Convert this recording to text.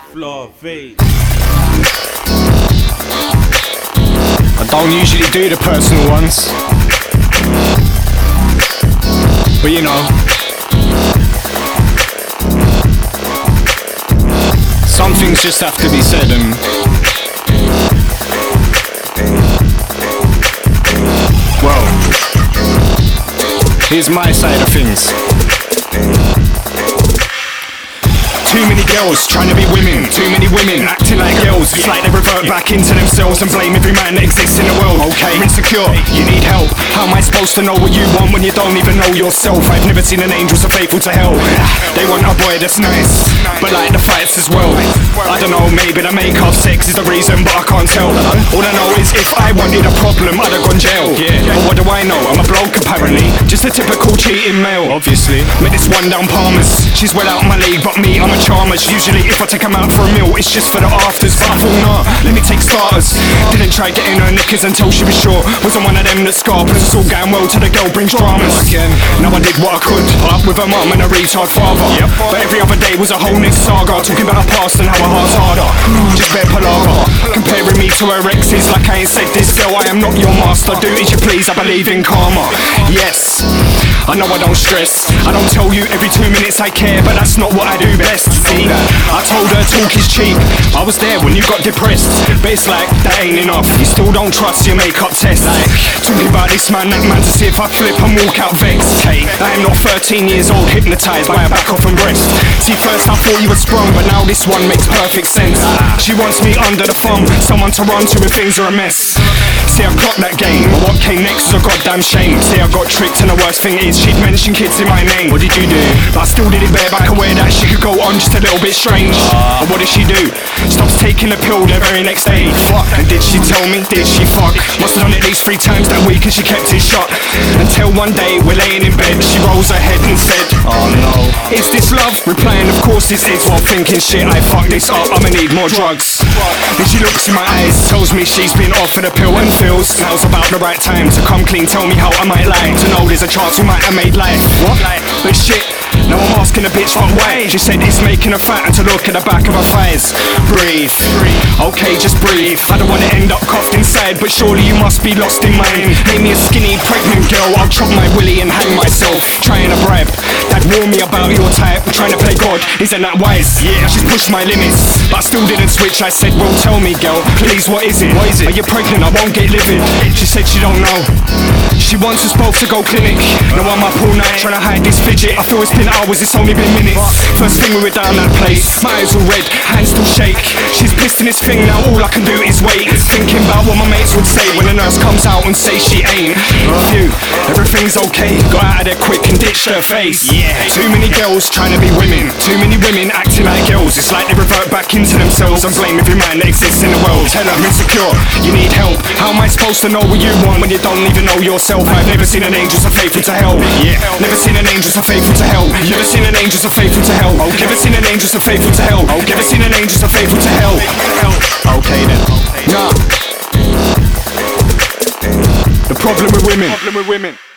Fluffy. I don't usually do the personal ones, but you know, some things just have to be said. And well, here's my side of things. Too many girls trying to be women, too many women acting like girls. It's like they revert back into themselves and blame every man that exists in the world. Okay, you're insecure, you need help. How am I supposed to know what you want when you don't even know yourself? I've never seen an angel so faithful to hell. They want a boy that's nice, but like the fights as well. I don't know, maybe the makeup sex is the reason, but I can't tell. All I know is if I wanted a problem, I'd have gone jail. But what do I know? I'm a bloke apparently, just a typical cheating male. Obviously, met this one down Palmer's. She's well out of my league, but me, I'm a charmers. Usually if I take them out for a meal, it's just for the afters. But I thought, nah, let me take starters. Didn't try getting her knickers until she was sure. Wasn't one of them that scarpers. It's all going well till the girl brings dramas. Now I did what I could, up with her mum and a retard father. But every other day was a whole next saga, talking about her past and how her heart's harder. Just bare palaver, comparing me to her exes like I ain't said this. Girl, I am not your master, do as you please, I believe in karma. Yes, I know I don't stress, I don't tell you every 2 minutes I care, but that's not what I do best. See, I told her talk is cheap, I was there when you got depressed. But it's like, that ain't enough, you still don't trust your makeup test. Talking about this man, that man, to see if I flip and walk out vexed. I am not 13 years old, hypnotised by a back off and breast. See, first I thought you were sprung, but now this one makes perfect sense. She wants me under the thumb, someone to run to if things are a mess. See, I clocked that game, but what came next was a goddamn shame. See, I got tricked and the worst thing is she'd mention kids in my name. What did you do? But I still did it bareback, aware that she could go on just a little bit strange. But what did she do? Stops taking the pill the very next day. Fuck. And did she tell me? Did she fuck? Must have done it at least 3 times that week and she kept it shut. Until one day we're laying in bed, she rolls her head and said, oh no, is this love? Replying, of course this is, while thinking, shit, I fucked this up, I'ma need more drugs. Then she looks in my eyes, tells me she's been offered a pill and feels now's about the right time to come clean. Tell me how I might lie, to know there's a chance we might have made life. What? But shit, now I'm asking a bitch what way. She said it's making her fat and to look at the back of her thighs. Breathe, okay, just breathe. I don't wanna end up coughed inside, but surely you must be lost in mine. Name me a skinny pregnant girl, I'll chop my willy and hang myself. Trying to bribe, that warn me about your type. Trying to play God, isn't that wise? Yeah, she's pushed my limits, but I still didn't switch. I said, well tell me girl, please what is it? What is it? Are you pregnant? I won't get livid. She said she don't know, she wants us both to go clinic. Now I'm up all night trying to hide this fidget. I feel it's been hours, it's only been minutes. First thing we were down that place, my eyes all red, hands still shake. She's pissed in this thing, now all I can do is wait. Thinking about what my mates would say when the nurse comes out and say she ain't. Phew, everything's okay, got out of there quick and ditched her face. Too many girls trying to be women, too many women acting like girls. It's like they revert back into themselves and blame every man that exists in the world. Tell her I'm insecure, you need help. How am I supposed to know what you want when you don't even know yourself? I've never seen an angel so faithful to hell. Never seen an angel so faithful to hell. Never seen an angel so faithful to hell. Never seen an angel so faithful to hell. Never seen an angel so faithful to hell. Okay then. Nah. The problem with women.